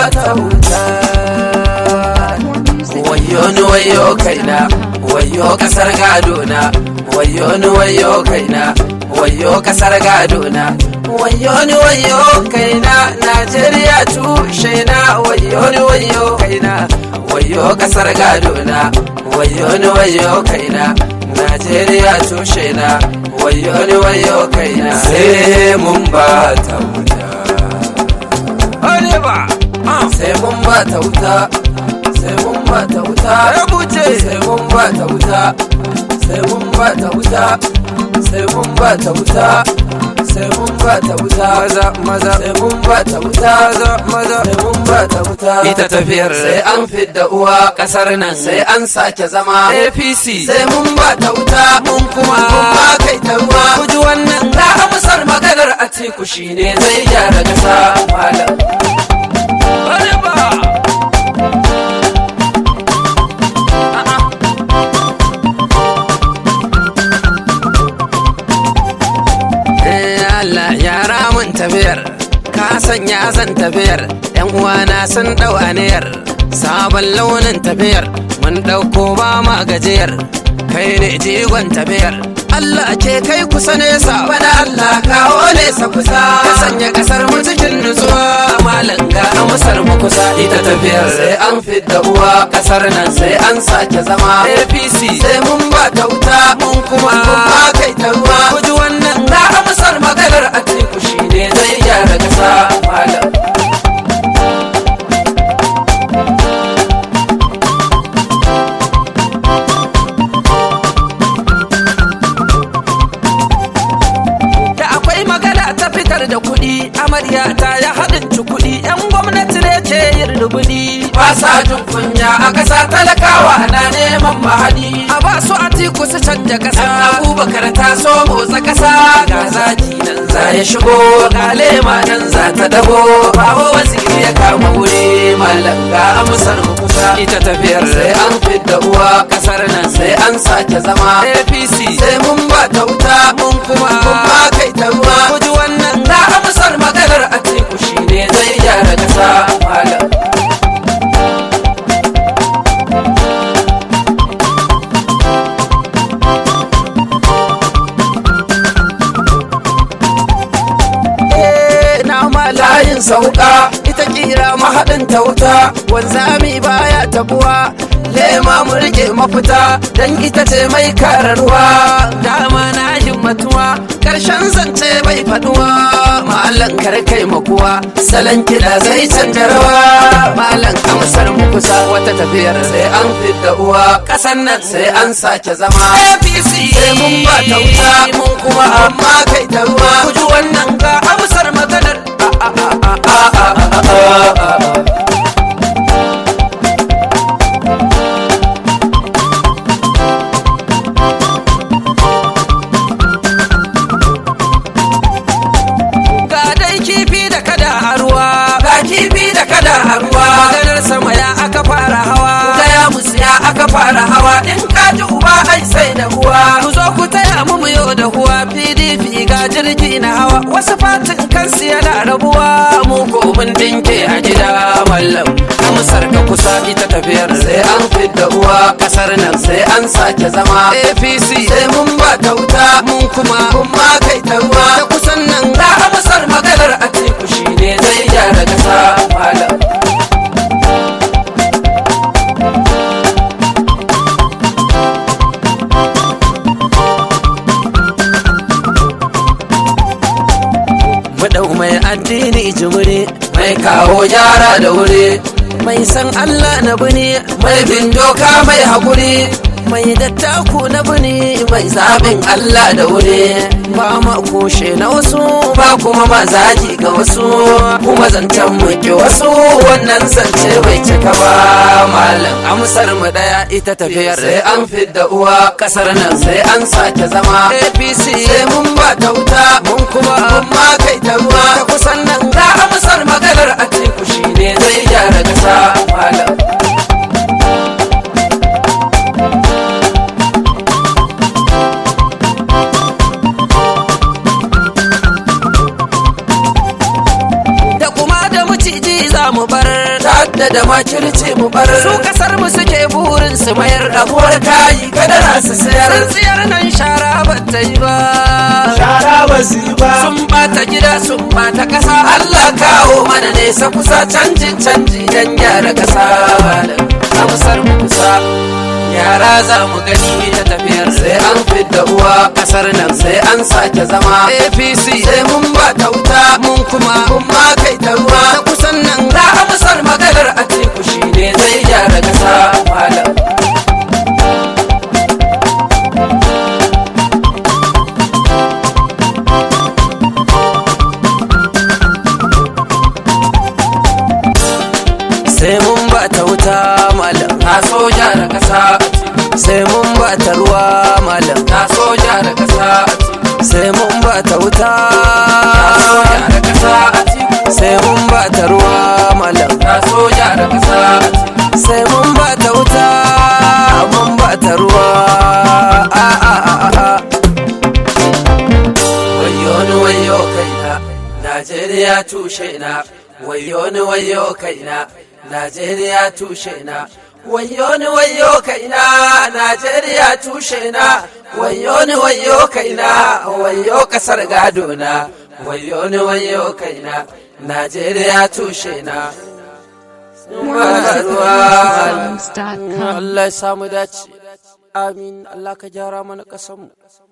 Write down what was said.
ta wuta. Wayo ni wayo kaina, wayo kasar gadona, wayo ni wayo kaina, wayo kasar gadona, wayo ni wayo kaina, Najeriya tushe na, wayo ni wayo kaina, wayo kasar gadona, wayo ni wayo kaina, Najeriya tushe na, wayo ni wayo kaina. Sai mun ba ta wuta, sai mun ba ta wuta, sai mun ba ta wuta, sai mun ba ta wuta, sai mun ba ta wuta, sai mun ba ta wuta, sai mun ba ta wuta, maza sai mun ba ta wuta, maza sai mun ba ta wuta. Ita tafiyar sai an fidda uwa kasar nan, sai an sake zama APC, sai mun ba ta wuta, mun kuma ba kai ta ruwa. Kuji wannan na amsar maganar Atiku shine zai gyara kasa malam. Yara mun tafiyar, ka sanya zan tafiyar, yan uwana sun dau aniyar, sabon launin tafiyar, mun dauko ba ma gajiyar, kai ne jigon tafiyar. Allah ke kai kusa nesa, bana Allah kawo nesa kusa, ka sanya kasar mu cikin nutsuwa, malam ga amsar mu kusa. Ita tafiyar sai an fidda uwa kasar nan, sai an sake zama APC, sai mun ba ta wuta, mun kuma ba kai ta ruwa. Kuji wannan na amsar maganar Atiku shine zai gyara kasa malam. Da kuɗi amarya ta ya haɗin ci kuɗi, yan gwamnati ne ke yin rubuni, ba sa jin kunya a ƙasa, talakawa na neman mahadi, a ba su Atiku su canja ƙasa. Abubakar ta so motsa ƙasa, ga zaki nan za ya shigo, ga lema nan za ta dago, bawo waziri ya kama wuri, malam ga amsar mu kusa. Ita tafiyar sai an fidda uwa ƙasar nan, sai an sake zama APC, sai mun ba ta wuta, mun kuma ba kai ta ruwa. Kuji wannan na amsar maganar Atiku shine zai gyara kasa malam. Layin sauka ita kira mahaɗin ta wuta, wanzami baya tabuwa, lema mu rike mafita, dan ita ce mai kararwa. Dama na himmatuwa, karshen zance bai faduwa, malam karkai makuwa, salon kiɗa zai canja rawa, malam amsar mu kusa. Wata tafiyar sai an fidda uwa ƙasan nan, sai an sake zama APC, sai mun ba ta wuta, mun kuma amma kai ta ruwa. Kuji wannan ga amsar maganar ga dai kifi da kada a ruwa, ga kifi da kada a ruwa, maganar sama ya aka fara hawa, gaya musu ya aka fara hawa, in ka ji uba ai sai da uwa. Ku zo ku taya mu yau da huwa, PDP ga jirgi na hawa, wasu fatin kansu yana rabuwa, mu ko mun dinke a gida mallam. Amsar ka kusa ita tafiyar sai an fidda uwa kasar nan, sai an sake zama APC, sai mun ba ta wuta, mun kuma ma kai ta ruwa. Ta kusan nan ga amsar maganar Atiku shine zai gyara kasa malam. Mai addini jimiri, mai kawo gyara da wuri, mai san Allah na bini, mai bin doka mai haƙuri, mai dattaku na bini, mai zaɓin Allah da wuri. Ba ma kushe na wasu, ba kuma ma zagi ga wasu, kuma zancen muke wasu, wannan zance bai cika ba malam. Amsar mu daya ita tafiyar, sai an fidda uwa kasar nan, sai an sake zama APC, sai mun ba ta wuta, mun kuma ma kai ta ruwa. Ta kusan nan ga amsar maganar Atiku shine zai gyara kasa malam. Da kuma da maciji sharri za mu bar, ta'adda da makirci mu bar. Su kasar mu suke burin su mayar rabuwar kayi kadara su sayar. Tsintsiyar nan shara ba ta yi ba, shara ba su yi ba. sun bata gida sun bata kasa. Allah kawo mana nesa kusa, canji dan gyara kasa. Amsar mu kusa, yara za mu gani ta tafiyar. Sai an fidda uwa kasar nan, sai an sake zama APC. Sai mun ba ta wuta, mun kuma mun ma kai ta ruwa. Ta kusan nan za a musar maganar Atiku, shine zai gyara kasa. Malam sai mun ba ta wuta malam, na soja da kasa. Sai mun ba ta ruwa malam, na soja da kasa. Sai mun ba ta wuta, na soja da kasa. Sai mun ba ta ruwa malam, na soja da kasa. Sai mun ba ta wuta, mun ba ta ruwa. Wayo ni wayo kaina, Najeriya tushe na. Wayo ni wayo kaina, Najeriya tushe na. Wayo ni wayo kaina, Najeriya tushe na. Wayo ni wayo kaina, wayo kasar gado na. Wayo ni wayo kaina, Najeriya tushe na. Allah ya samu dace. Amin. Allah ka gyara mana kasanmu.